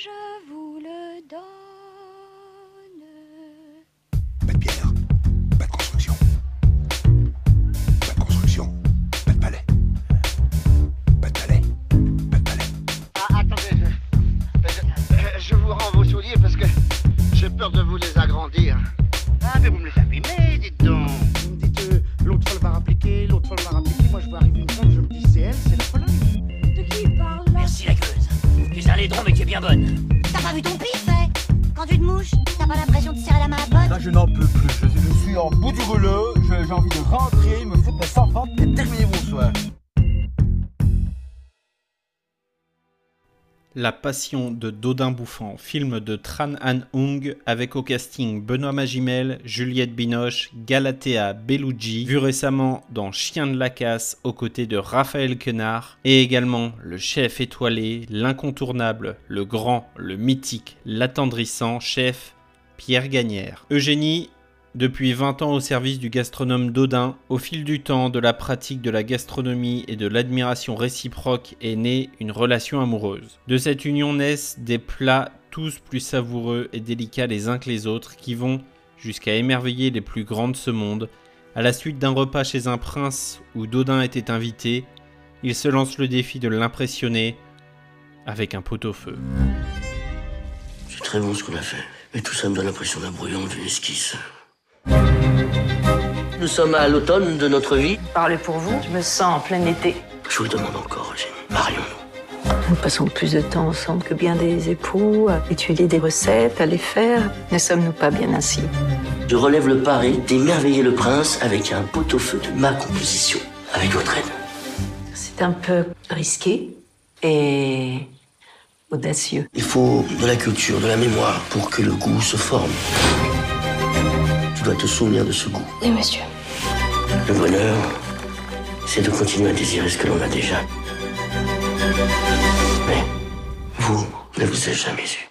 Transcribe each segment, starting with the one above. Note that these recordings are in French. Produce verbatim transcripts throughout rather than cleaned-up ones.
je vous le donne. Pas de pierre, pas de construction. Pas de construction, pas de palais. Pas de palais, pas de palais. Ah, attendez, je, je, je vous rends vos souliers parce que j'ai peur de vous les agrandir. Ah, mais vous me les abîmez, dites donc. Vous me dites, euh, l'autre folle va rappliquer, l'autre folle va rappliquer. Moi, je vois arriver une femme, je me dis, c'est elle, c'est la folle. De qui il parle là? Merci la gueuse. Tu es un laidron mais tu es bien bonne. T'as pas vu ton pif, hein? Quand tu te mouches, t'as pas l'impression de serrer la main à pote? Là, je n'en peux plus. Je, je suis en bout du rouleau. Je- J'ai envie de rentrer, me foutre mes cent francs et terminer mon soir. La Passion de Dodin Bouffant, film de Tran Anh Hung avec au casting Benoît Magimel, Juliette Binoche, Galatea Bellucci, vu récemment dans Chien de la Casse aux côtés de Raphaël Quenard, et également le chef étoilé, l'incontournable, le grand, le mythique, l'attendrissant chef Pierre Gagnère. Eugénie, depuis vingt ans au service du gastronome Dodin, au fil du temps, de la pratique de la gastronomie et de l'admiration réciproque est née une relation amoureuse. De cette union naissent des plats tous plus savoureux et délicats les uns que les autres qui vont jusqu'à émerveiller les plus grands de ce monde. À la suite d'un repas chez un prince où Dodin était invité, il se lance le défi de l'impressionner avec un pot-au-feu. C'est très bon ce qu'on a fait. Mais tout ça me donne l'impression d'un brouillon d'une esquisse. Nous sommes à l'automne de notre vie. Parlez pour vous, je me sens en plein été. Je vous le demande encore, Eugénie. Marions-nous. Nous passons plus de temps ensemble que bien des époux, à étudier des recettes, à les faire. Ne sommes-nous pas bien ainsi? Je relève le pari d'émerveiller le prince avec un pot-au-feu de ma composition. Avec votre aide. C'est un peu risqué et audacieux. Il faut de la culture, de la mémoire pour que le goût se forme. Tu dois te souvenir de ce goût. Oui, monsieur. Le bonheur, c'est de continuer à désirer ce que l'on a déjà. Mais vous ne vous êtes jamais eu.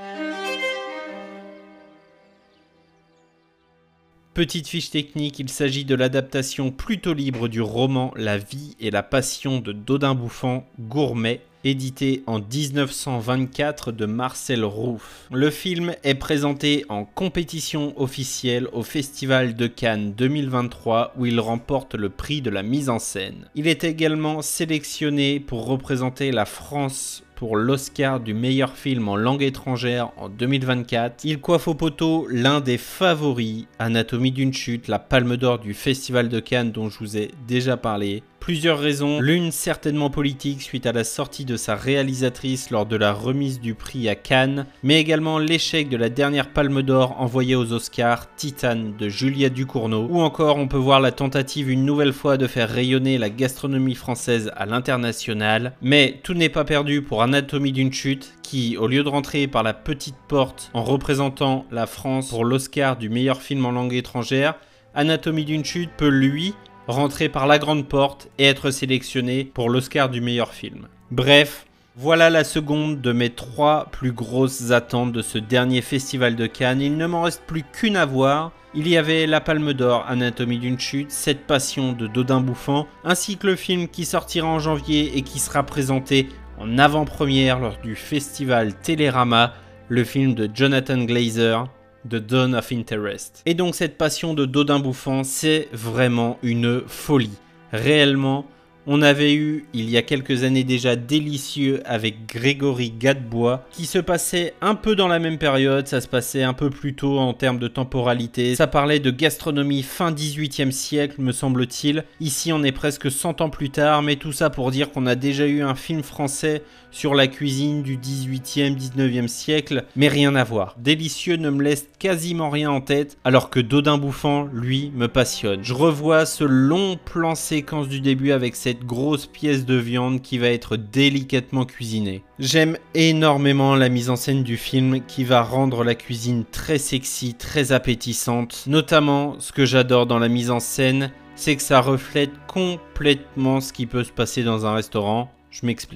Petite fiche technique, il s'agit de l'adaptation plutôt libre du roman La vie et la passion de Dodin Bouffant, Gourmet, édité en dix-neuf cent vingt-quatre de Marcel Rouff. Le film est présenté en compétition officielle au Festival de Cannes deux mille vingt-trois où il remporte le prix de la mise en scène. Il est également sélectionné pour représenter la France pour l'Oscar du meilleur film en langue étrangère en deux mille vingt-quatre. Il coiffe au poteau l'un des favoris, Anatomie d'une chute, la palme d'or du Festival de Cannes dont je vous ai déjà parlé. Plusieurs raisons, l'une certainement politique suite à la sortie de sa réalisatrice lors de la remise du prix à Cannes, mais également l'échec de la dernière palme d'or envoyée aux Oscars, Titane de Julia Ducournau, ou encore on peut voir la tentative une nouvelle fois de faire rayonner la gastronomie française à l'international. Mais tout n'est pas perdu pour Anatomie d'une chute, qui, au lieu de rentrer par la petite porte en représentant la France pour l'Oscar du meilleur film en langue étrangère, Anatomie d'une chute peut lui rentrer par la grande porte et être sélectionné pour l'Oscar du meilleur film. Bref, voilà la seconde de mes trois plus grosses attentes de ce dernier festival de Cannes. Il ne m'en reste plus qu'une à voir. Il y avait la Palme d'Or, Anatomie d'une chute, Cette passion de Dodin Bouffant, ainsi que le film qui sortira en janvier et qui sera présenté en avant-première lors du festival Télérama, le film de Jonathan Glazer, The Dawn of Interest. Et donc cette passion de Dodin Bouffant, c'est vraiment une folie. Réellement, on avait eu, il y a quelques années déjà, Délicieux avec Grégory Gadebois, qui se passait un peu dans la même période, ça se passait un peu plus tôt en termes de temporalité. Ça parlait de gastronomie fin dix-huitième siècle, me semble-t-il. Ici, on est presque cent ans plus tard, mais tout ça pour dire qu'on a déjà eu un film français sur la cuisine du dix-huitième, dix-neuvième siècle, mais rien à voir. Délicieux ne me laisse quasiment rien en tête, alors que Dodin Bouffant, lui, me passionne. Je revois ce long plan séquence du début avec cette grosse pièce de viande qui va être délicatement cuisinée. J'aime énormément la mise en scène du film qui va rendre la cuisine très sexy, très appétissante. Notamment, ce que j'adore dans la mise en scène, c'est que ça reflète complètement ce qui peut se passer dans un restaurant. Je m'explique.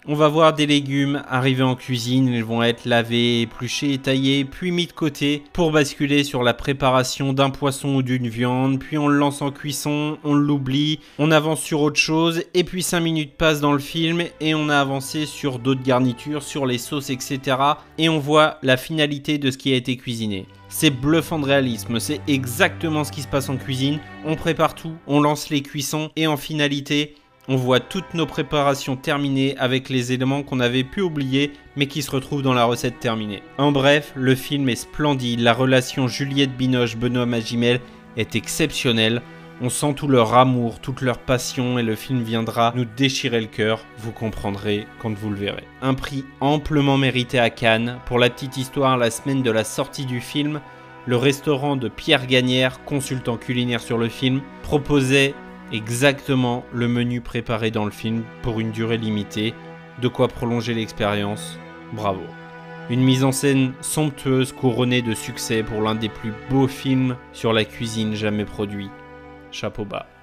On va voir des légumes arriver en cuisine, ils vont être lavés, épluchés, taillés, puis mis de côté pour basculer sur la préparation d'un poisson ou d'une viande, puis on le lance en cuisson, on l'oublie, on avance sur autre chose, et puis cinq minutes passent dans le film et on a avancé sur d'autres garnitures, sur les sauces, et cetera. Et on voit la finalité de ce qui a été cuisiné. C'est bluffant de réalisme, c'est exactement ce qui se passe en cuisine, on prépare tout, on lance les cuissons et en finalité, on voit toutes nos préparations terminées avec les éléments qu'on avait pu oublier mais qui se retrouvent dans la recette terminée. En bref, le film est splendide, la relation Juliette Binoche-Benoît Magimel est exceptionnelle. On sent tout leur amour, toute leur passion et le film viendra nous déchirer le cœur, vous comprendrez quand vous le verrez. Un prix amplement mérité à Cannes. Pour la petite histoire, la semaine de la sortie du film, le restaurant de Pierre Gagnère, consultant culinaire sur le film, proposait exactement le menu préparé dans le film pour une durée limitée, de quoi prolonger l'expérience. Bravo. Une mise en scène somptueuse couronnée de succès pour l'un des plus beaux films sur la cuisine jamais produits. Chapeau bas.